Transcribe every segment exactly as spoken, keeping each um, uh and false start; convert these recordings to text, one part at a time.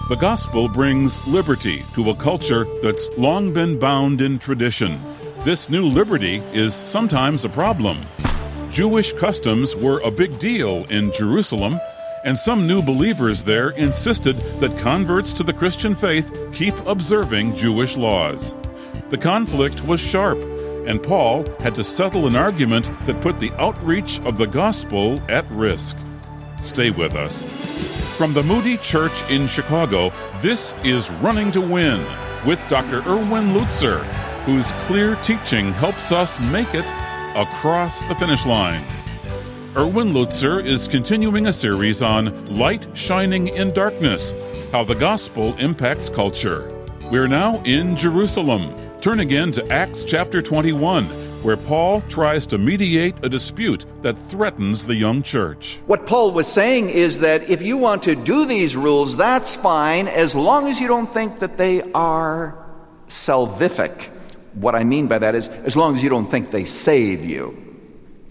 The gospel brings liberty to a culture that's long been bound in tradition. This new liberty is sometimes a problem. Jewish customs were a big deal in Jerusalem, and some new believers there insisted that converts to the Christian faith keep observing Jewish laws. The conflict was sharp, and Paul had to settle an argument that put the outreach of the gospel at risk. Stay with us. From the Moody Church in Chicago, this is Running to Win with Doctor Erwin Lutzer, whose clear teaching helps us make it across the finish line. Erwin Lutzer is continuing a series on Light Shining in Darkness, how the gospel impacts culture. We're now in Jerusalem. Turn again to Acts chapter twenty-one, where Paul tries to mediate a dispute that threatens the young church. What Paul was saying is that if you want to do these rules, that's fine, as long as you don't think that they are salvific. What I mean by that is, as long as you don't think they save you.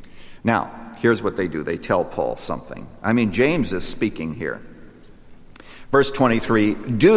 Now, here's what they do. They tell Paul something. I mean, James is speaking here. Verse twenty-three,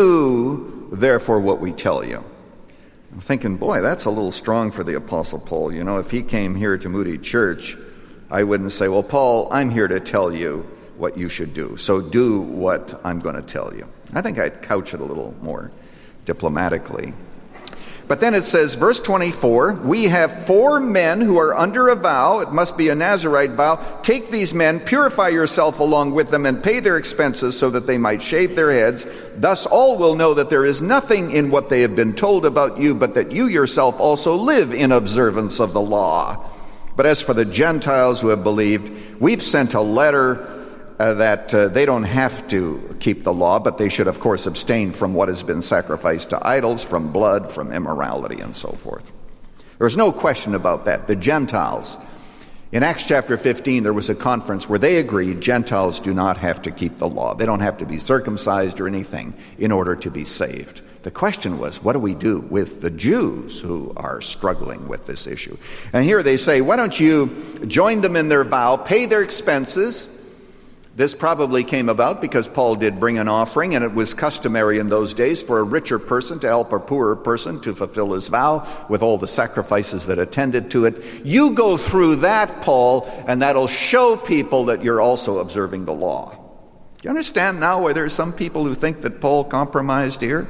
do therefore what we tell you. I'm thinking, boy, that's a little strong for the Apostle Paul. You know, if he came here to Moody Church, I wouldn't say, well, Paul, I'm here to tell you what you should do. So do what I'm going to tell you. I think I'd couch it a little more diplomatically. But then it says, verse twenty-four, we have four men who are under a vow. It must be a Nazirite vow. Take these men, purify yourself along with them, and pay their expenses so that they might shave their heads. Thus all will know that there is nothing in what they have been told about you, but that you yourself also live in observance of the law. But as for the Gentiles who have believed, we've sent a letter Uh, that uh, they don't have to keep the law, but they should, of course, abstain from what has been sacrificed to idols, from blood, from immorality, and so forth. There's no question about that. The Gentiles, in Acts chapter fifteen, there was a conference where they agreed Gentiles do not have to keep the law. They don't have to be circumcised or anything in order to be saved. The question was, what do we do with the Jews who are struggling with this issue? And here they say, why don't you join them in their vow, pay their expenses. This probably came about because Paul did bring an offering, and it was customary in those days for a richer person to help a poorer person to fulfill his vow with all the sacrifices that attended to it. You go through that, Paul, and that'll show people that you're also observing the law. Do you understand now why there's some people who think that Paul compromised here?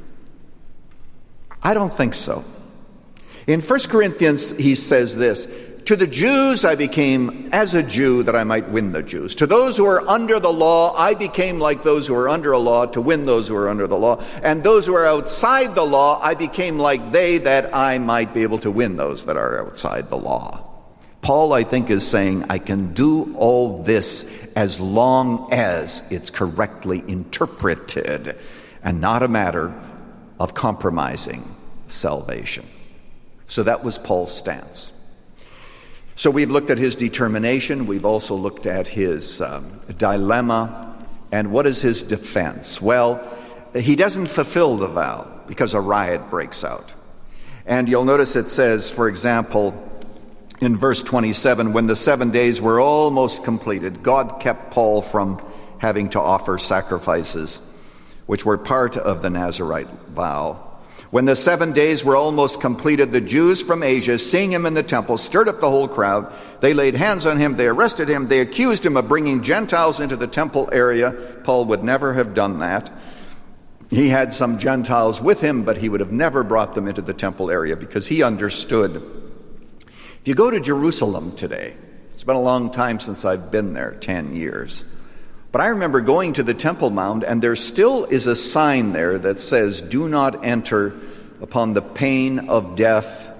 I don't think so. In First Corinthians, he says this, to the Jews I became as a Jew that I might win the Jews. To those who are under the law, I became like those who are under a law to win those who are under the law. And those who are outside the law, I became like they that I might be able to win those that are outside the law. Paul, I think, is saying, I can do all this as long as it's correctly interpreted and not a matter of compromising salvation. So that was Paul's stance. So we've looked at his determination. We've also looked at his um, dilemma. And what is his defense? Well, he doesn't fulfill the vow because a riot breaks out. And you'll notice it says, for example, in verse twenty-seven, when the seven days were almost completed, God kept Paul from having to offer sacrifices, which were part of the Nazirite vow. When the seven days were almost completed, the Jews from Asia, seeing him in the temple, stirred up the whole crowd. They laid hands on him, they arrested him, they accused him of bringing Gentiles into the temple area. Paul would never have done that. He had some Gentiles with him, but he would have never brought them into the temple area because he understood. If you go to Jerusalem today, it's been a long time since I've been there, ten years. But I remember going to the Temple Mount, and there still is a sign there that says, do not enter upon the pain of death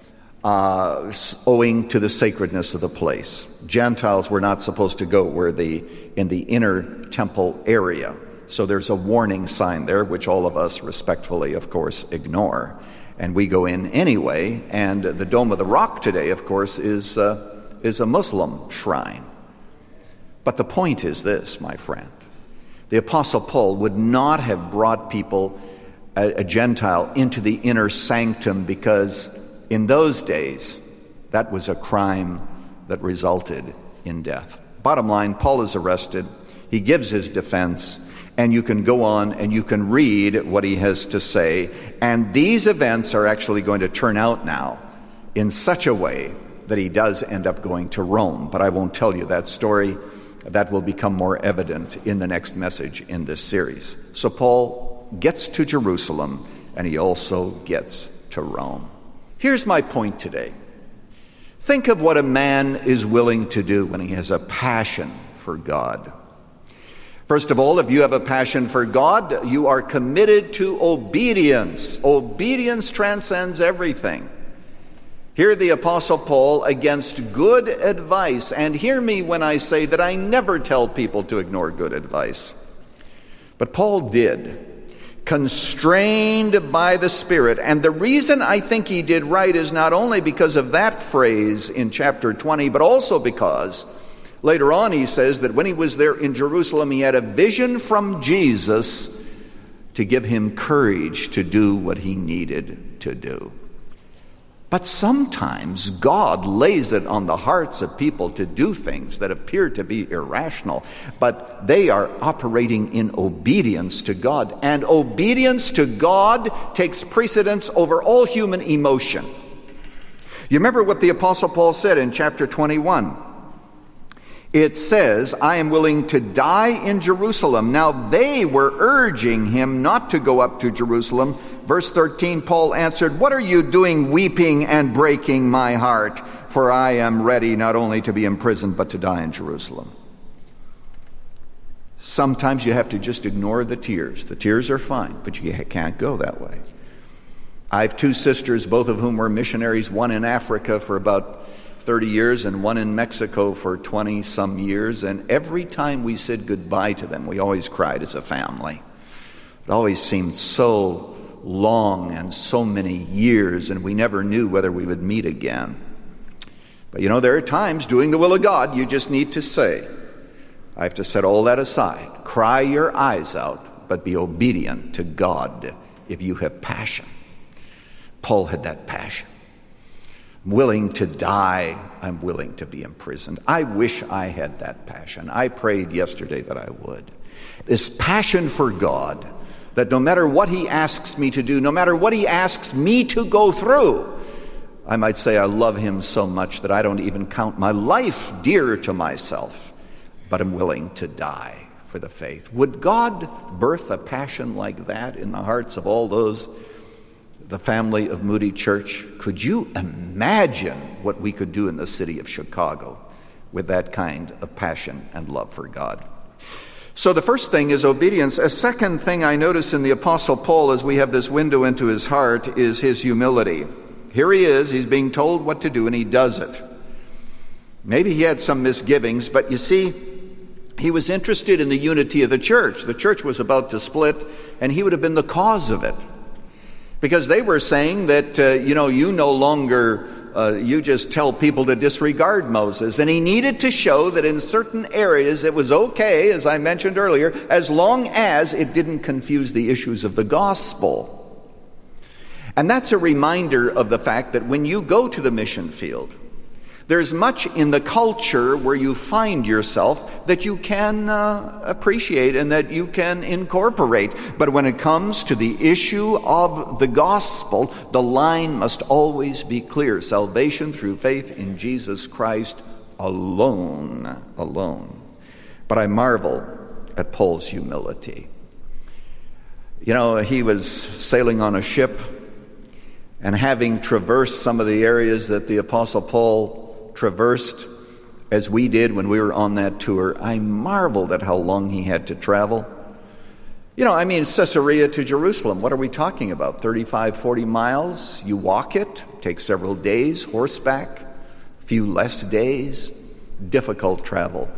uh, owing to the sacredness of the place. Gentiles were not supposed to go where the in the inner temple area. So there's a warning sign there, which all of us respectfully, of course, ignore. And we go in anyway, and the Dome of the Rock today, of course, is uh, is a Muslim shrine. But the point is this, my friend. The Apostle Paul would not have brought people, a, a Gentile, into the inner sanctum because in those days, that was a crime that resulted in death. Bottom line, Paul is arrested. He gives his defense. And you can go on and you can read what he has to say. And these events are actually going to turn out now in such a way that he does end up going to Rome. But I won't tell you that story. That will become more evident in the next message in this series. So Paul gets to Jerusalem, and he also gets to Rome. Here's my point today. Think of what a man is willing to do when he has a passion for God. First of all, if you have a passion for God, you are committed to obedience. Obedience transcends everything. Hear the Apostle Paul against good advice. And hear me when I say that I never tell people to ignore good advice. But Paul did, constrained by the Spirit. And the reason I think he did right is not only because of that phrase in chapter twenty, but also because later on he says that when he was there in Jerusalem, he had a vision from Jesus to give him courage to do what he needed to do. But sometimes God lays it on the hearts of people to do things that appear to be irrational, but they are operating in obedience to God. And obedience to God takes precedence over all human emotion. You remember what the Apostle Paul said in chapter twenty-one. It says, I am willing to die in Jerusalem. Now they were urging him not to go up to Jerusalem. Verse thirteen, Paul answered, what are you doing weeping and breaking my heart? For I am ready not only to be imprisoned, but to die in Jerusalem. Sometimes you have to just ignore the tears. The tears are fine, but you can't go that way. I have two sisters, both of whom were missionaries, one in Africa for about thirty years and one in Mexico for twenty some years. And every time we said goodbye to them, we always cried as a family. It always seemed so long and so many years, and we never knew whether we would meet again. But you know, there are times doing the will of God, you just need to say, I have to set all that aside. Cry your eyes out, but be obedient to God if you have passion. Paul had that passion. I'm willing to die. I'm willing to be imprisoned. I wish I had that passion. I prayed yesterday that I would. This passion for God, that no matter what he asks me to do, no matter what he asks me to go through, I might say I love him so much that I don't even count my life dear to myself, but I'm willing to die for the faith. Would God birth a passion like that in the hearts of all those, the family of Moody Church? Could you imagine what we could do in the city of Chicago with that kind of passion and love for God? So the first thing is obedience. A second thing I notice in the Apostle Paul as we have this window into his heart is his humility. Here he is, he's being told what to do, and he does it. Maybe he had some misgivings, but you see, he was interested in the unity of the church. The church was about to split, and he would have been the cause of it. Because they were saying that, uh, you know, you no longer, uh, you just tell people to disregard Moses. And he needed to show that in certain areas it was okay, as I mentioned earlier, as long as it didn't confuse the issues of the gospel. And that's a reminder of the fact that when you go to the mission field, there's much in the culture where you find yourself that you can uh, appreciate and that you can incorporate. But when it comes to the issue of the gospel, the line must always be clear. Salvation through faith in Jesus Christ alone, alone. But I marvel at Paul's humility. You know, he was sailing on a ship, and having traversed some of the areas that the Apostle Paul traversed as we did when we were on that tour, I marveled at how long he had to travel. You know, I mean, Caesarea to Jerusalem, what are we talking about? thirty-five, forty miles? You walk it, takes several days, horseback, a few less days, difficult travel.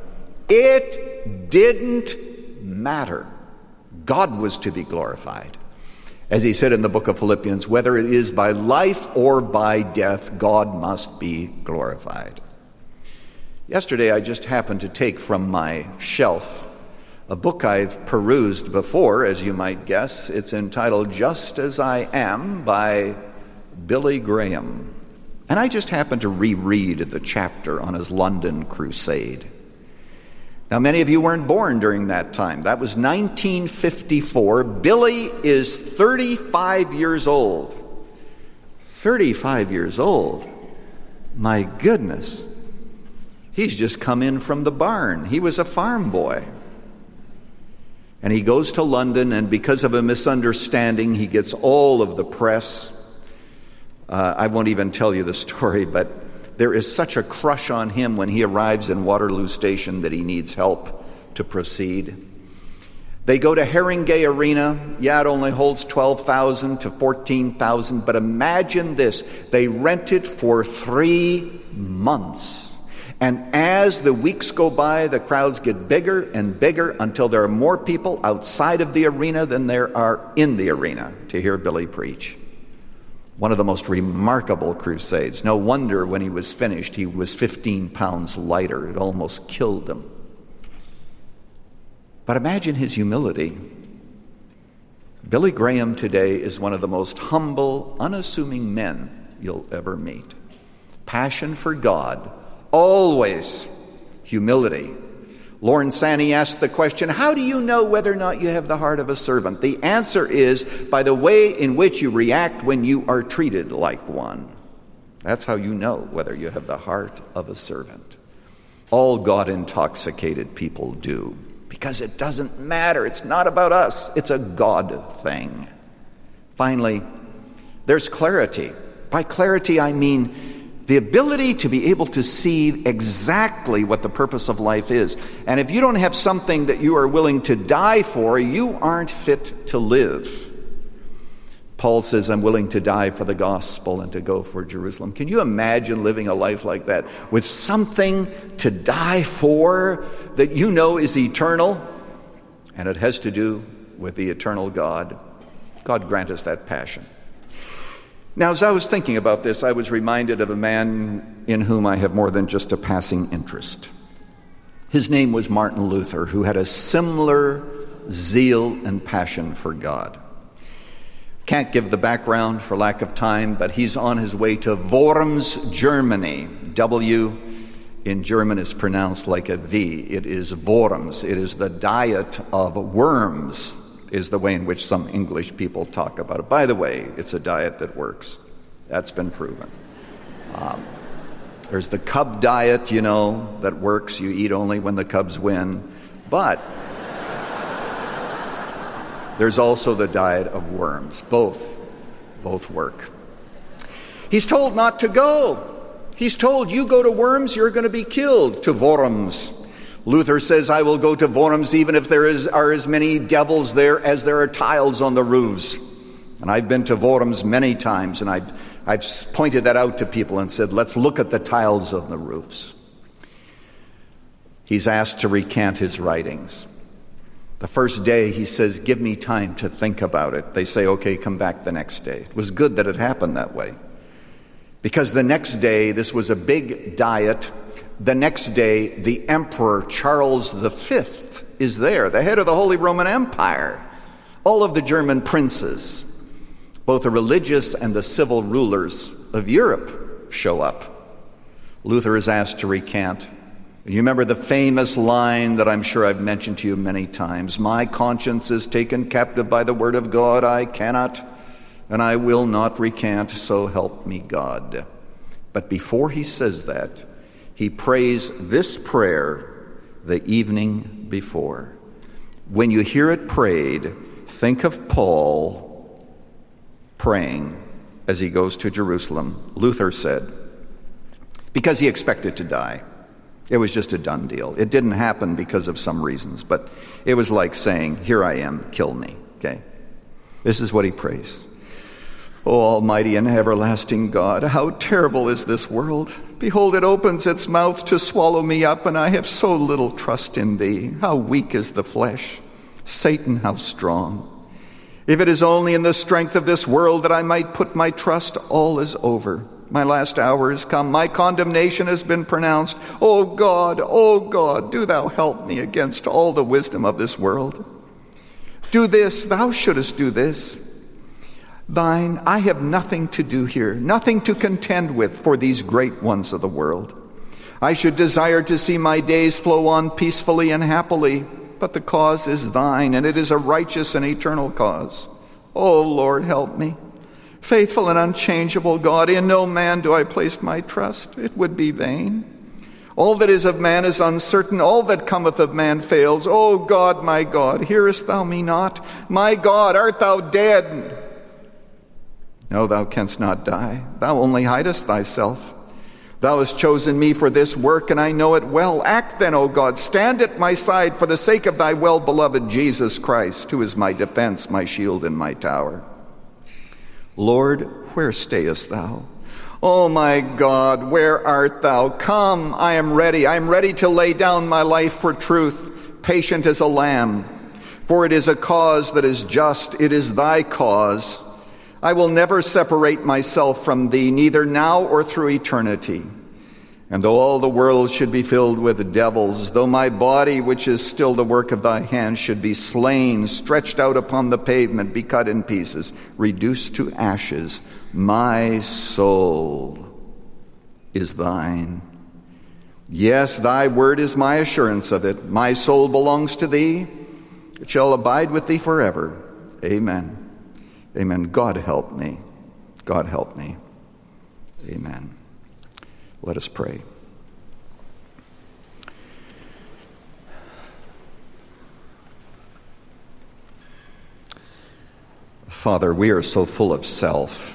It didn't matter. God was to be glorified. As he said in the book of Philippians, whether it is by life or by death, God must be glorified. Yesterday, I just happened to take from my shelf a book I've perused before, as you might guess. It's entitled Just As I Am by Billy Graham. And I just happened to reread the chapter on his London crusade. Now, many of you weren't born during that time. That was nineteen fifty-four. Billy is thirty-five years old. thirty-five years old. My goodness. He's just come in from the barn. He was a farm boy. And he goes to London, and because of a misunderstanding, he gets all of the press. Uh, I won't even tell you the story, but there is such a crush on him when he arrives in Waterloo Station that he needs help to proceed. They go to Haringey Arena. Yeah, it only holds twelve thousand to fourteen thousand, but imagine this. They rent it for three months. And as the weeks go by, the crowds get bigger and bigger until there are more people outside of the arena than there are in the arena to hear Billy preach. One of the most remarkable crusades. No wonder when he was finished, he was fifteen pounds lighter. It almost killed him. But imagine his humility. Billy Graham today is one of the most humble, unassuming men you'll ever meet. Passion for God. Always humility. Lauren Sanney asked the question, how do you know whether or not you have the heart of a servant? The answer is by the way in which you react when you are treated like one. That's how you know whether you have the heart of a servant. All God-intoxicated people do, because it doesn't matter. It's not about us. It's a God thing. Finally, there's clarity. By clarity, I mean the ability to be able to see exactly what the purpose of life is. And if you don't have something that you are willing to die for, you aren't fit to live. Paul says, I'm willing to die for the gospel and to go for Jerusalem. Can you imagine living a life like that with something to die for that you know is eternal? And it has to do with the eternal God. God grant us that passion. Now, as I was thinking about this, I was reminded of a man in whom I have more than just a passing interest. His name was Martin Luther, who had a similar zeal and passion for God. Can't give the background for lack of time, but he's on his way to Worms, Germany. W in German is pronounced like a V. It is Worms. It is the diet of worms, is the way in which some English people talk about it. By the way, it's a diet that works. That's been proven. Um, there's the Cub diet, you know, that works. You eat only when the Cubs win. But there's also the diet of worms. Both, both work. He's told not to go. He's told, you go to Worms, you're going to be killed. To Worms. Luther says, I will go to Worms even if there is, are as many devils there as there are tiles on the roofs. And I've been to Worms many times, and I've, I've pointed that out to people and said, let's look at the tiles on the roofs. He's asked to recant his writings. The first day he says, give me time to think about it. They say, okay, come back the next day. It was good that it happened that way. Because the next day, this was a big diet. The next day, the Emperor Charles the Fifth is there, the head of the Holy Roman Empire. All of the German princes, both the religious and the civil rulers of Europe, show up. Luther is asked to recant. You remember the famous line that I'm sure I've mentioned to you many times. My conscience is taken captive by the word of God. I cannot and I will not recant, so help me God. But before he says that, he prays this prayer the evening before. When you hear it prayed, think of Paul praying as he goes to Jerusalem. Luther said, because he expected to die. It was just a done deal. It didn't happen because of some reasons, but it was like saying, here I am, kill me. Okay? This is what he prays. O Almighty and everlasting God, how terrible is this world. Behold, it opens its mouth to swallow me up, and I have so little trust in thee. How weak is the flesh. Satan, how strong. If it is only in the strength of this world that I might put my trust, all is over. My last hour is come. My condemnation has been pronounced. O God, O God, do thou help me against all the wisdom of this world. Do this, thou shouldest do this. Thine, I have nothing to do here, nothing to contend with for these great ones of the world. I should desire to see my days flow on peacefully and happily, but the cause is thine, and it is a righteous and eternal cause. O Lord, help me. Faithful and unchangeable God, in no man do I place my trust. It would be vain. All that is of man is uncertain. All that cometh of man fails. O God, my God, hearest thou me not? My God, art thou dead? No, thou canst not die. Thou only hidest thyself. Thou hast chosen me for this work, and I know it well. Act then, O God, stand at my side for the sake of thy well-beloved Jesus Christ, who is my defense, my shield, and my tower. Lord, where stayest thou? O my God, where art thou? Come, I am ready. I am ready to lay down my life for truth, patient as a lamb. For it is a cause that is just. It is thy cause. I will never separate myself from thee, neither now or through eternity. And though all the world should be filled with devils, though my body, which is still the work of thy hands, should be slain, stretched out upon the pavement, be cut in pieces, reduced to ashes, my soul is thine. Yes, thy word is my assurance of it. My soul belongs to thee. It shall abide with thee forever. Amen. Amen. God help me. God help me. Amen. Let us pray. Father, we are so full of self,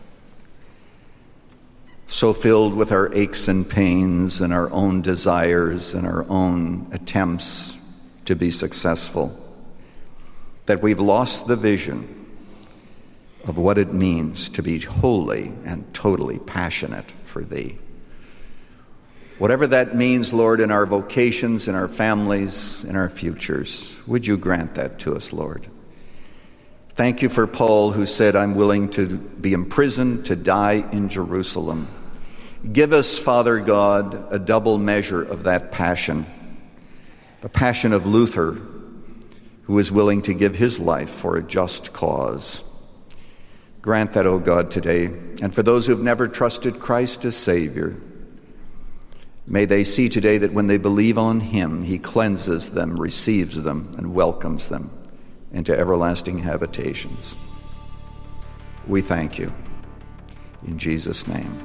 so filled with our aches and pains and our own desires and our own attempts to be successful, that we've lost the vision of what it means to be wholly and totally passionate for thee. Whatever that means, Lord, in our vocations, in our families, in our futures, would you grant that to us, Lord? Thank you for Paul, who said, I'm willing to be imprisoned, to die in Jerusalem. Give us, Father God, a double measure of that passion, a passion of Luther, who is willing to give his life for a just cause. Grant that, O God, today. And for those who have never trusted Christ as Savior, may they see today that when they believe on him, he cleanses them, receives them, and welcomes them into everlasting habitations. We thank you. In Jesus' name,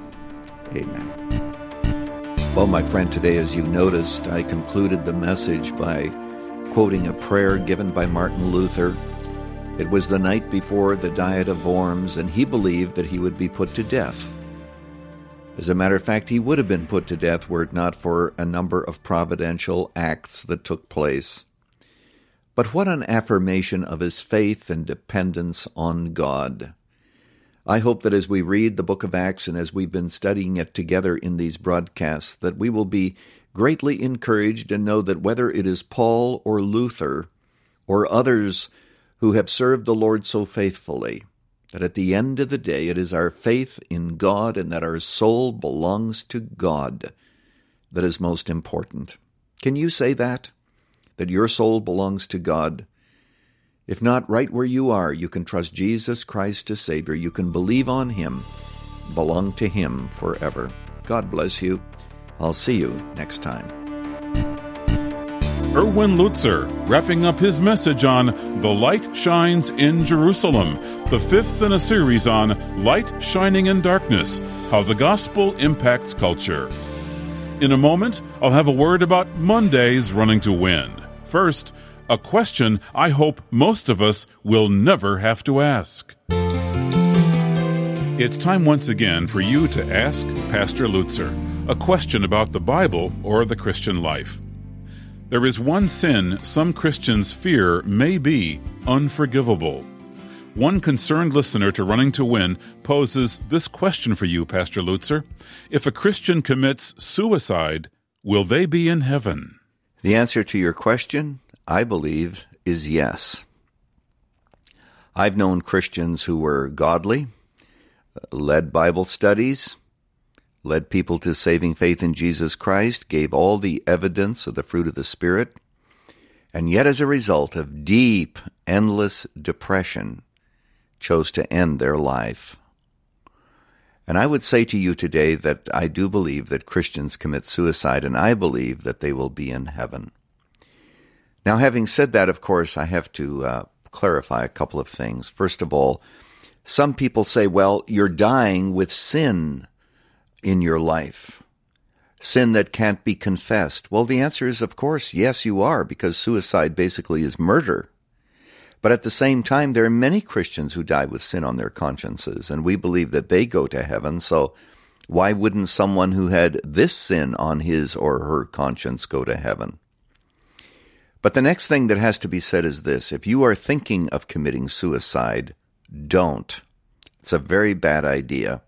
amen. Well, my friend, today, as you noticed, I concluded the message by quoting a prayer given by Martin Luther. It was the night before the Diet of Worms, and he believed that he would be put to death. As a matter of fact, he would have been put to death were it not for a number of providential acts that took place. But what an affirmation of his faith and dependence on God. I hope that as we read the book of Acts and as we've been studying it together in these broadcasts, that we will be greatly encouraged and know that whether it is Paul or Luther or others who have served the Lord so faithfully, that at the end of the day it is our faith in God and that our soul belongs to God that is most important. Can you say that? That your soul belongs to God? If not, right where you are, you can trust Jesus Christ as Savior. You can believe on him, belong to him forever. God bless you. I'll see you next time. Erwin Lutzer, wrapping up his message on The Light Shines in Jerusalem, the fifth in a series on Light Shining in Darkness, How the Gospel Impacts Culture. In a moment, I'll have a word about Monday's Running to Win. First, a question I hope most of us will never have to ask. It's time once again for you to ask Pastor Lutzer a question about the Bible or the Christian life. There is one sin some Christians fear may be unforgivable. One concerned listener to Running to Win poses this question for you, Pastor Lutzer. If a Christian commits suicide, will they be in heaven? The answer to your question, I believe, is yes. I've known Christians who were godly, led Bible studies, led people to saving faith in Jesus Christ, gave all the evidence of the fruit of the Spirit, and yet as a result of deep, endless depression, chose to end their life. And I would say to you today that I do believe that Christians commit suicide, and I believe that they will be in heaven. Now, having said that, of course, I have to uh, clarify a couple of things. First of all, some people say, well, you're dying with sin in your life, sin that can't be confessed. Well, the answer is, of course, yes, you are, because suicide basically is murder. But at the same time, there are many Christians who die with sin on their consciences, and we believe that they go to heaven. So why wouldn't someone who had this sin on his or her conscience go to heaven? But the next thing that has to be said is this. If you are thinking of committing suicide, don't. It's a very bad idea.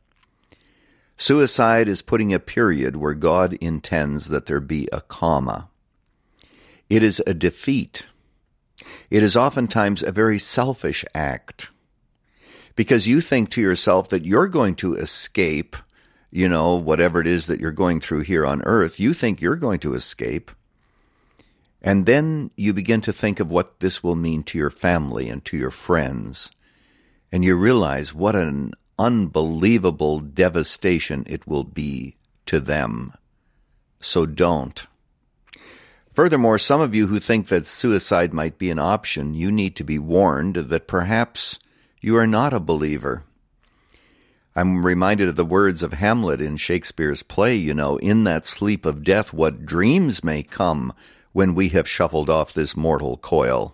Suicide is putting a period where God intends that there be a comma. It is a defeat. It is oftentimes a very selfish act, because you think to yourself that you're going to escape, you know, whatever it is that you're going through here on earth. You think you're going to escape. And then you begin to think of what this will mean to your family and to your friends. And you realize what an unbelievable devastation it will be to them. So don't. Furthermore, some of you who think that suicide might be an option, you need to be warned that perhaps you are not a believer. I'm reminded of the words of Hamlet in Shakespeare's play, you know, in that sleep of death, what dreams may come when we have shuffled off this mortal coil.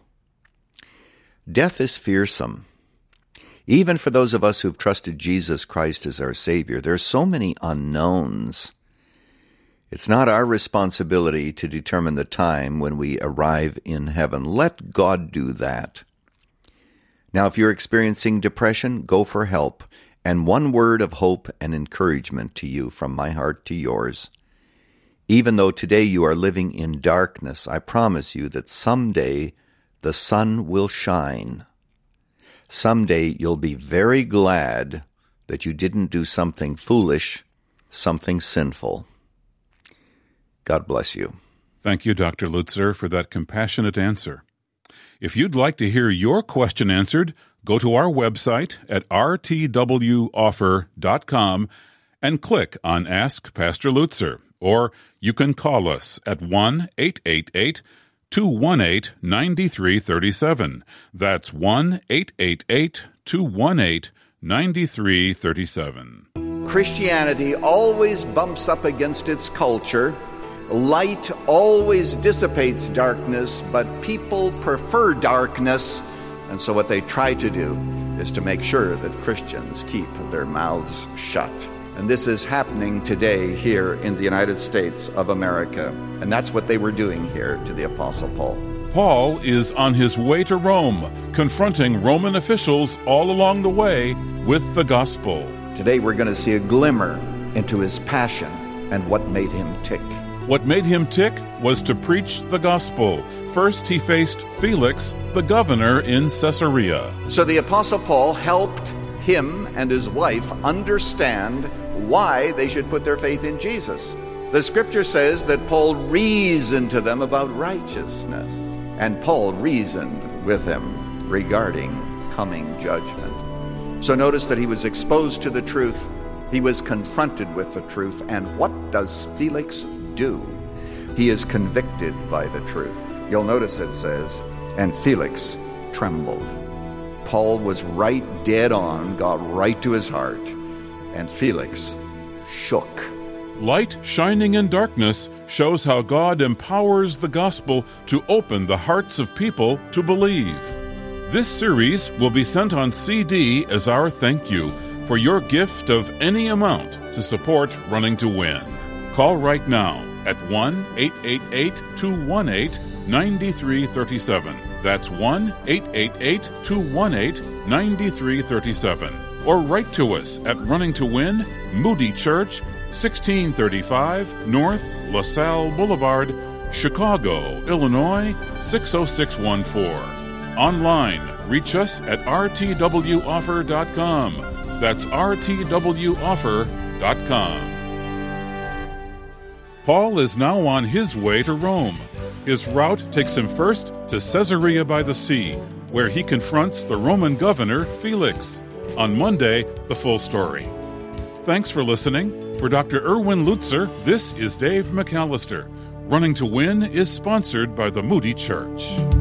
Death is fearsome. Even for those of us who've trusted Jesus Christ as our Savior, there are so many unknowns. It's not our responsibility to determine the time when we arrive in heaven. Let God do that. Now, if you're experiencing depression, go for help. And one word of hope and encouragement to you from my heart to yours. Even though today you are living in darkness, I promise you that someday the sun will shine. Someday you'll be very glad that you didn't do something foolish, something sinful. God bless you. Thank you, Doctor Lutzer, for that compassionate answer. If you'd like to hear your question answered, go to our website at r t w offer dot com and click on Ask Pastor Lutzer, or you can call us at one eight eight eight, two one eight, nine three three seven. That's one eight eight eight, two one eight, nine three three seven. Christianity always bumps up against its culture. Light always dissipates darkness, but people prefer darkness. And so what they try to do is to make sure that Christians keep their mouths shut. And this is happening today here in the United States of America. And that's what they were doing here to the Apostle Paul. Paul is on his way to Rome, confronting Roman officials all along the way with the gospel. Today we're going to see a glimmer into his passion and what made him tick. What made him tick was to preach the gospel. First, he faced Felix, the governor in Caesarea. So the Apostle Paul helped him and his wife understand why they should put their faith in Jesus. The scripture says that Paul reasoned to them about righteousness, and Paul reasoned with them regarding coming judgment. So notice that he was exposed to the truth. He was confronted with the truth. And what does Felix do? He is convicted by the truth. You'll notice it says, and Felix trembled. Paul was right dead on, got right to his heart, and Felix shook. Light shining in darkness shows how God empowers the gospel to open the hearts of people to believe. This series will be sent on C D as our thank you for your gift of any amount to support Running to Win. Call right now at one eight eight eight, two one eight, nine three three seven. That's one eight eight eight, two one eight, nine three three seven. Or write to us at Running to Win, Moody Church, sixteen thirty-five North LaSalle Boulevard, Chicago, Illinois, six oh six one four. Online, reach us at r t w offer dot com. That's r t w offer dot com. Paul is now on his way to Rome. His route takes him first to Caesarea by the Sea, where he confronts the Roman governor, Felix. On Monday, the full story. Thanks for listening. For Doctor Erwin Lutzer, this is Dave McAllister. Running to Win is sponsored by the Moody Church.